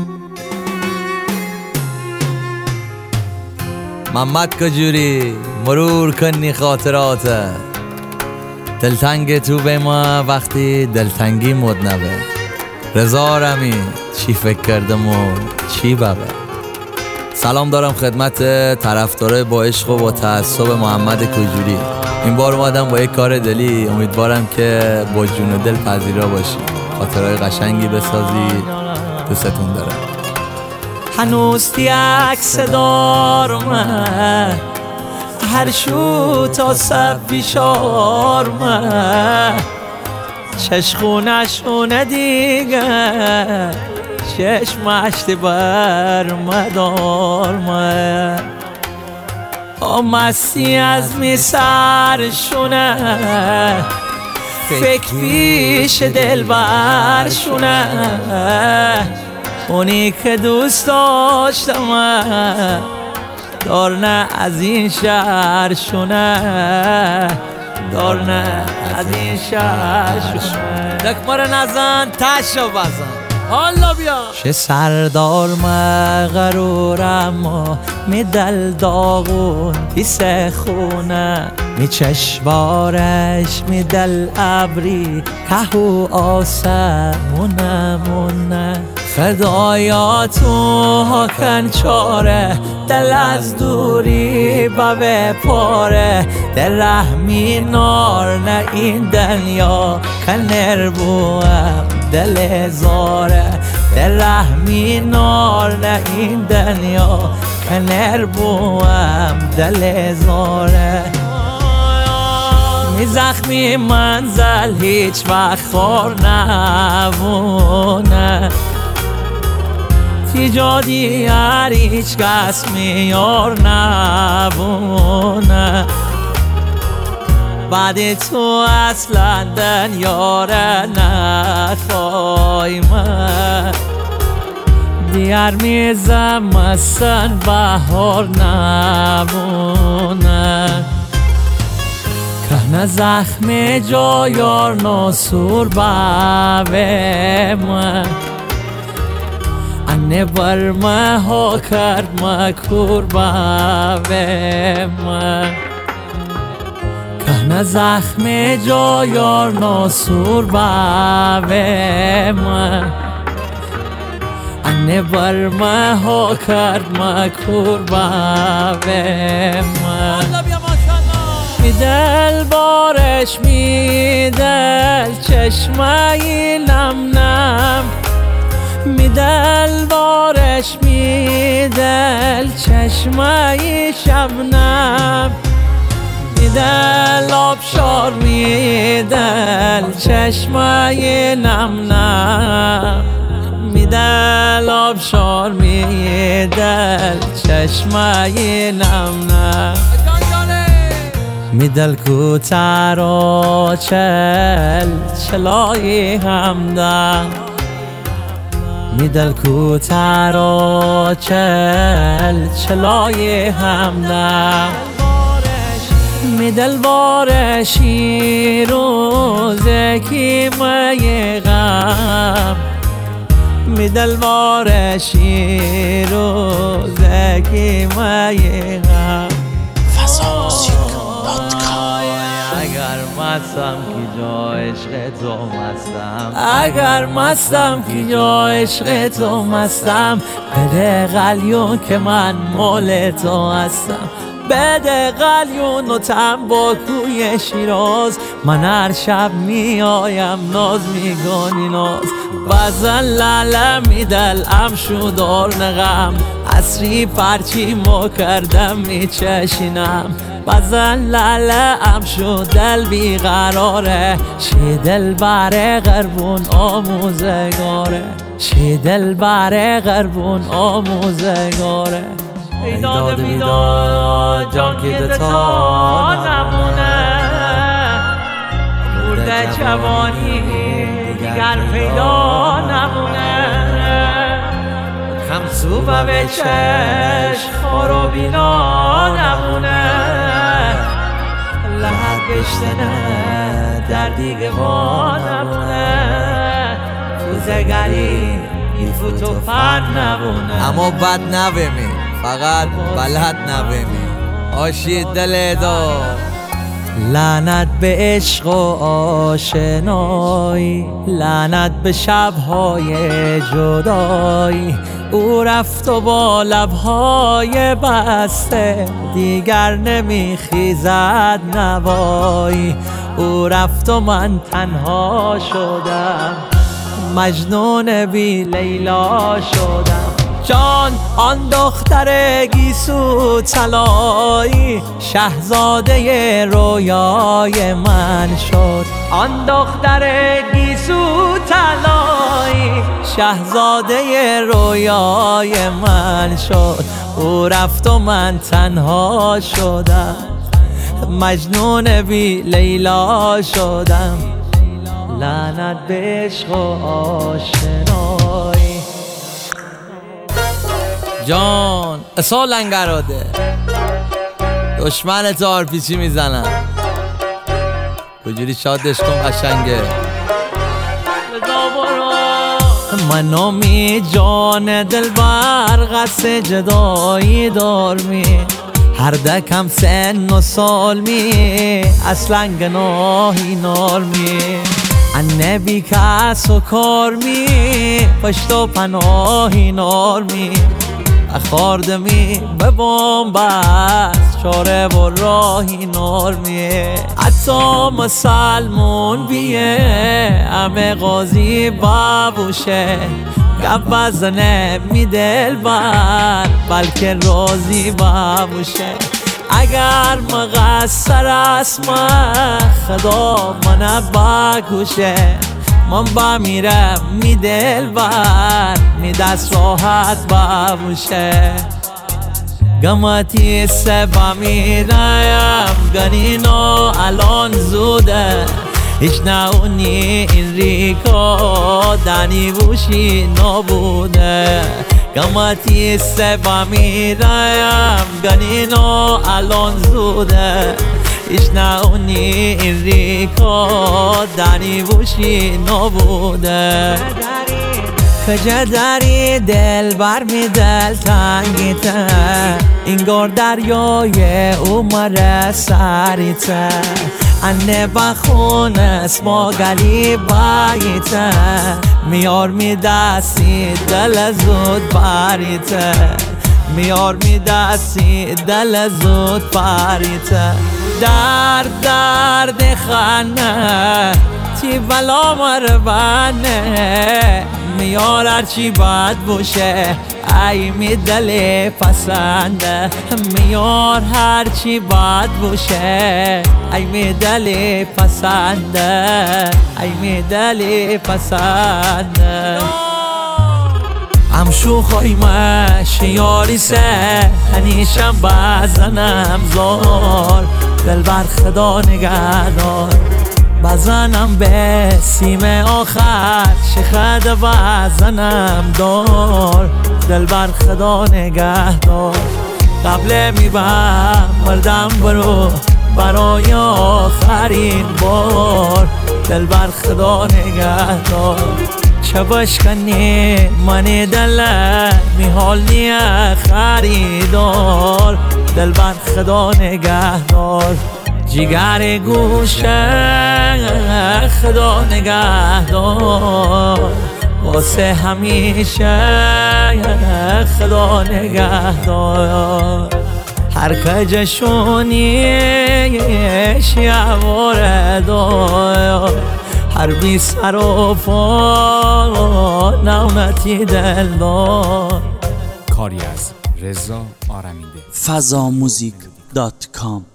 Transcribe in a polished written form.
محمد کجوری مرور کنی خاطرات دلتنگ تو به ما وقتی دلتنگی مدنبه. رضا رمی چی فکر کردم و چی بابه. سلام دارم خدمت طرفدارای با عشق و با تعصب محمد کجوری. این بار اومدم با یک کار دلی، امیدوارم که با جون و دل پذیرا باشی، خاطرهای قشنگی بسازی. دوستتون دارم. هنوز عکس دارم هر شو تا سب بیشارم چشخونه شونه دیگه چشمشت بر مدارم مستی از می سرشونه فکر پیش دل برشونه اونی که دوست داشتم دارنه از این شهرشونه دارنه از این شهرشونه دکمار نزن تشو بزن حالا بیا. چه سردار مغرورم می دل داغون پیس خونه می چشوارش می دل عبری کهو آسمونه مونه فدایاتو ها کن چاره دل از دوری به پاره دل رحمی نار نه این دنیا کنر بوم دل زاره دل رحمی نار نه این دنیا کنر بوم دل زاره می زخمی منزل هیچ وقت خور نبونه تیجادی هر هیچ کس میار نبونه بعد تو اصلا دنیاره نخوایم دیگر میزم اصلا بهار نمونه که زخم جایار ناسور بابم انه برمه ها کرد مکور بابم که زخم جایار ناسور بابم انه برمه ها کرد مکور بابم میدل بارش میدل چشمه نم نم میدل بارش میدل چشمه شبنم میدل آبشار میدل چشمه نم نم میدل آبشار میدل چشمه نم نم میدل کوتر و چلای همدم میدل کوتر و چلای همدم میدل بارشی روزه کی مای غم میدل بارشی روزه کی مای غم اگر مستم که جا عشق تو مستم اگر مستم که جا عشق تو مستم بده قلیون که من مال تو هستم بده قلیون و تنباکوی شیراز من هر شب میایم ناز میگانی ناز بزن لاله میدل امشو دار نغم عصری پرچی ما کردم میچشینم بزن لاله امشو دل بیقراره شی دل بره غربون آموزگاره شی دل بره غربون آموزگاره ایداد بیداد جان که تا نمونه مرده جوانی دیگر پیدا نمونه خمسو و به چشم خارو بینا نمونه لحد بشتنه در دیگه ما نمونه تو زگری ایفوتو پر نبونه اما بد نبمی فقط بلد نبمی آشی دل دار. لعنت به عشق و آشنایی، لعنت به شبهای جدایی. او رفت و با لبهای بسته دیگر نمیخیزد نوایی. او رفت و من تنها شدم، مجنون بی لیلا شدم. جان آن دختر گیسو طلایی شهزاده رویای من شد. آن دختر گیسو طلایی شهزاده رویای من شد. او رفت و من تنها شدم، مجنون بی لیلا شدم. لعنت به عشق و آشنایی. جان اصلا لنگراده دشمن تار پیچی میزنم بجوری شادش کن قشنگه. منو می جان دل بر قصد جدایی دار می. هر دکم سن و سال می اصلا گناهی نار می. النبی کس و کار می پشت و پناهی نار می. اخاردمی به بومبست چاره و راهی نار میه. حتی مسلمون بیه همه قاضی بابوشه. گپ بزنه می دل بر بلکه راضی بابوشه. اگر مقصر است من خدا من بکشه. من با میرم می دل بر می دست راحت بابوشه. گماتی سبا میرایم گنینو الان زوده. هیچ ناونی این ریکا دنی بوشی نبوده. گماتی سبا میرایم گنینو الان زوده. هیچ ناونی این ریکا دنی بوشی نبوده. کجا داری دل بر می دل تنگیته. اینگار دریای عمر سریته. انه بخون اسما گلی باییته. میار می دستی دل زود باریته. میار می دستی دل زود باریته. درد خانه تی بلا مربانه. میار هرچی بد باشه ای می دل پسنده. میار هرچی بد باشه ای می دل پسنده. ای می دل پسنده. هم شوخای مشیاری سه هنیشم بزنم زار. دل بر خدا نگهدار بزنم به سیم آخر. شخد بزنم دار دل بر خدا نگهدار. قبل میبم مردم برو برای آخرین بار. دل بر خدا نگهدار. چه بشکنی من دلت میحالی خریدار. دل بر خدا نگهدار. جگر گوشه خدا نگهدار. واسه همیشه خدا نگهدار. هر کجشونیش یواره دار. هر بی سر و پا نعمتی دل دار. کاری از رضا آرمیده. fazamuzik.com